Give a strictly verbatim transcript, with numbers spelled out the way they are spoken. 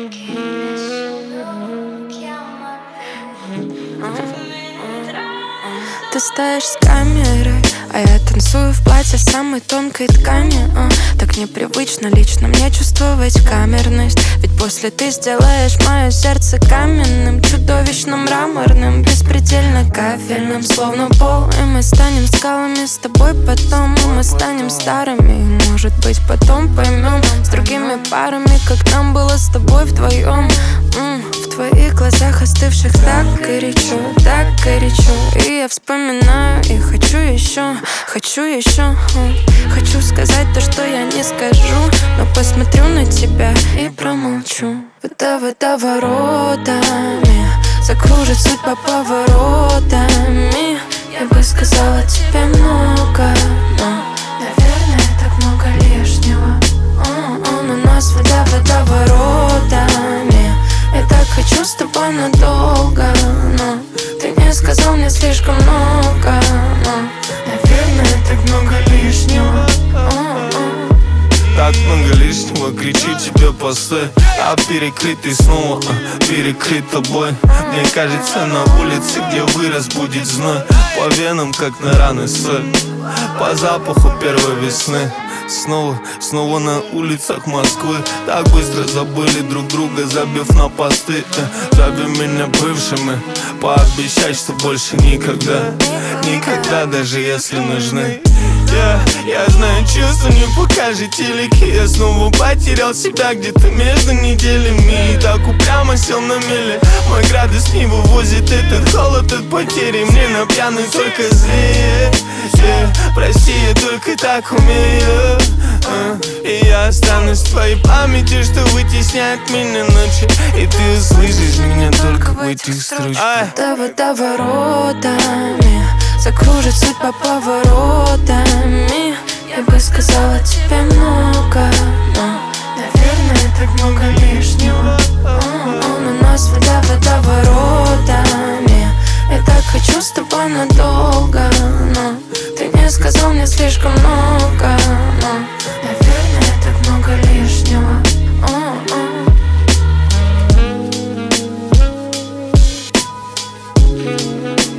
Ты стоишь с камерой, а я танцую в платье самой тонкой ткани. а, Так непривычно лично мне чувствовать камерность. Ведь после ты сделаешь мое сердце каменным, чудовищно мраморным, беспредельно кафельным, словно пол. И мы станем скалами с тобой потом. И мы станем старыми, и может быть потом поймем с другими парами, как нам было с тобой вдвоем. М, В твоих глазах остывших так горячо, так горячо. И я вспоминаю и хочу еще, хочу еще. Хочу сказать то, что я не скажу, но посмотрю на тебя и промолчу. Вода, вода воротами закружит судьба поворотами. Я бы сказала тебе много, но, наверное, так много лишнего. О-о-о, на нас вода, вода воротами. Я так хочу с тобой надолго, но ты не сказал мне слишком много, но, наверное, так много лишнего. О-о-о. Так много лишнего, кричу тебе постой. А перекрытый снова, а, перекрыт тобой. Мне кажется, на улице, где вырос, будет зной. По венам, как на раны соль. По запаху первой весны. Снова, снова на улицах Москвы. Так быстро забыли друг друга, забив на посты. Зови меня бывшими, пообещать, что больше никогда. Никогда, даже если нужны. Yeah, я знаю, чувства не покажет телеки. Я снова потерял себя где-то между неделями. И так упрямо сел на мели. Мой градус не вывозит этот холод от потери. Мне на пьяный только злее. yeah. Прости, я только так умею. uh. И я останусь в твоей памяти, что вытесняет меня ночи. И ты услышишь меня только в этих строчках. Вода, вода воротами закружит судьба поворотами. Я бы сказала тебе много, но, наверное, так много лишнего. О-о-о, на нас вода, вода воротами. Я так хочу с тобой надолго, но ты не сказал мне слишком много, но, наверное, так много лишнего. О-о-о.